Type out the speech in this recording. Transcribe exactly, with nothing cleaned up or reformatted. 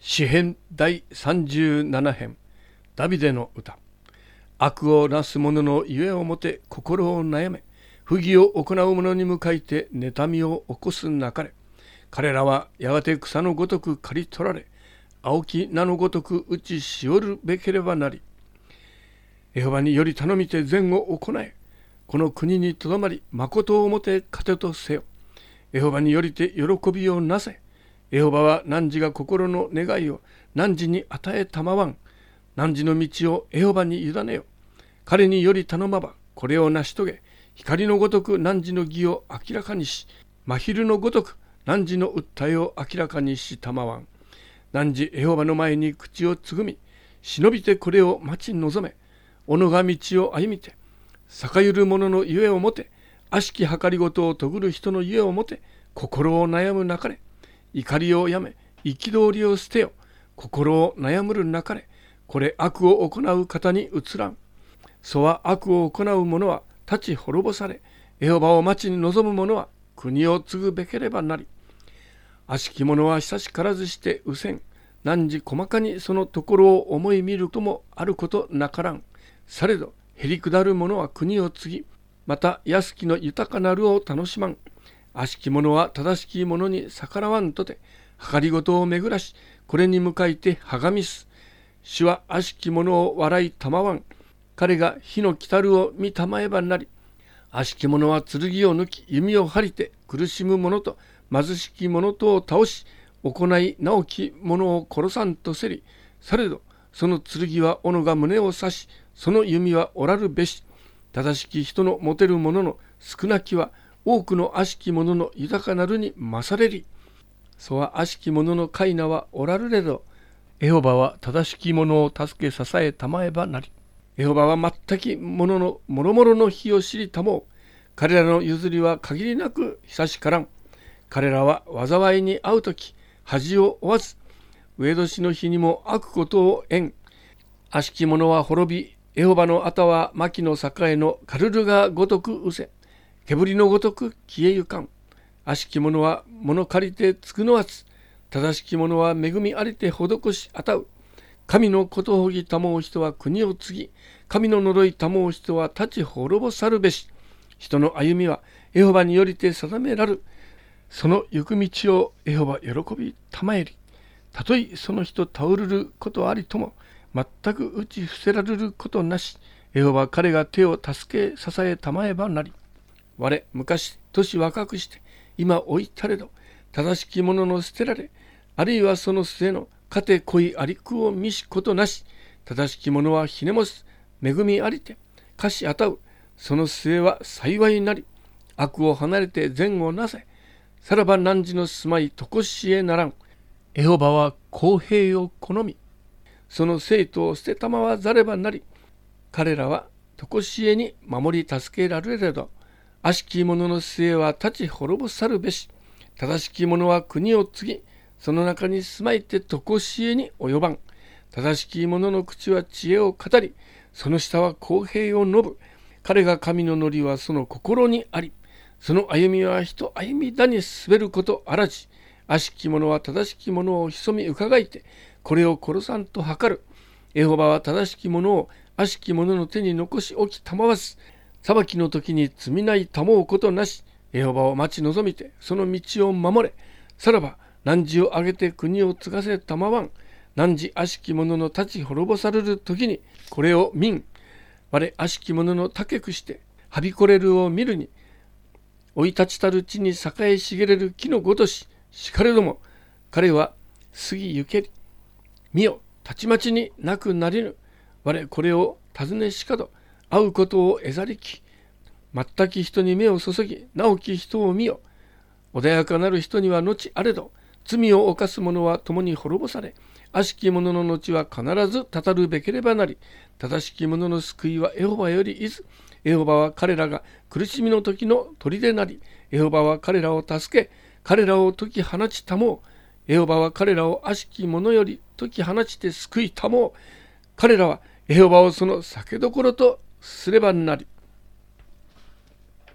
詩編第さんじゅうなな編ダビデの歌。悪をなす者のゆえをもて心を悩め、不義を行う者に向かいて妬みを起こすなかれ。彼らはやがて草のごとく刈り取られ、青き名のごとく打ちしおるべければなり。エホバにより頼みて善を行え、この国にとどまり誠をもて糧とせよ。エホバによりて喜びをなせ。エホバは汝が心の願いを汝に与えたまわん。汝の道をエホバに委ねよ。彼により頼まばこれを成し遂げ、光のごとく汝の義を明らかにし、真昼のごとく汝の訴えを明らかにしたまわん。汝エホバの前に口をつぐみ、忍びてこれを待ち望め。己が道を歩みて、逆ゆる者のゆえをもて、悪しき計りごとをとぐる人のゆえをもて、心を悩むなかれ。怒りをやめ、憤りを捨てよ。心を悩むるなかれ。これ悪を行う方に移らん。そは悪を行う者は立ち滅ぼされ、エホバを待ちに望む者は国を継ぐべければなり。悪しき者は久しからずしてうせん。汝細かにそのところを思い見るともあることなからん。されど、へりくだる者は国を継ぎ、また安きの豊かなるを楽しまん。悪しき者は正しき者に逆らわんとて、計りごとを巡らし、これに向かいてはがみす。主は悪しき者を笑いたまわん。彼が火の来たるを見たまえばなり。悪しき者は剣を抜き、弓を張りて苦しむ者と貧しき者とを倒し、行い直き者を殺さんとせり。されど、その剣は斧が胸を刺し、その弓は折らるべし。正しき人の持てる者の少なきは、多くの悪しき者の豊かなるに勝れり。そは悪しき者の飼い名はおらるれど、エホバは正しき者を助け支えたまえばなり。エホバは全き者のもろもろの日を知りたもう。彼らの譲りは限りなく久しからん。彼らは災いに遭うとき、恥を負わず、飢え年の日にも悪ことをえん。悪しき者は滅び、エホバのあたは牧の栄のカルルがごとくうせ。煙のごとく消えゆかん。悪しき者は物借りてつくのわつ。正しき者は恵みありて施しあたう。神のことほぎたもう人は国を継ぎ、神の呪いたもう人は立ち滅ぼさるべし。人の歩みはエホバによりて定めらる。その行く道をエホバ喜びたまえり。たとえその人倒るることありとも、全く打ち伏せられることなし。エホバ彼が手を助け支えたまえばなり。我昔年若くして今老いたれど、正しき者の捨てられ、あるいはその末の糧恋ありくを見しことなし。正しき者はひねもす、恵みありてかしあたう。その末は幸いなり。悪を離れて善をなせ。さらば汝の住まいとこしえならん。エホバは公平を好み、その生徒を捨てたまわざればなり。彼らはとこしえに守り助けられれど、悪しき者の末は立ち滅ぼさるべし。正しき者は国を継ぎ、その中に住まいてとこしえに及ばん。正しき者の口は知恵を語り、その舌は公平を述ぶ。彼が神の乗りはその心にあり、その歩みは人歩みだに滑ることあらじ。悪しき者は正しき者を潜み伺いて、これを殺さんと図る。エホバは正しき者を悪しき者の手に残し置きたまわず。裁きの時に罪ないたもうことなし。エホバを待ち望みてその道を守れ。さらば汝を挙げて国を継がせたまわん。汝悪しき者の立ち滅ぼされる時にこれを見ん。我悪しき者の高くしてはびこれるを見るに、生い立ちたる地に栄え茂れる木のごとし。しかれども彼は過ぎゆけり。見よ、たちまちになくなりぬ。我これを尋ねしかと会うことをえざりき。全き人に目を注ぎ、直き人を見よ。穏やかなる人には後あれど、罪を犯す者は共に滅ぼされ、悪しき者の後は必ずたたるべければなり。正しき者の救いはエホバよりいず。エホバは彼らが苦しみの時の砦なり。エホバは彼らを助け、彼らを解き放ちたもう。エホバは彼らを悪しき者より解き放ちて救いたもう。彼らはエホバをその酒どころとすればなり。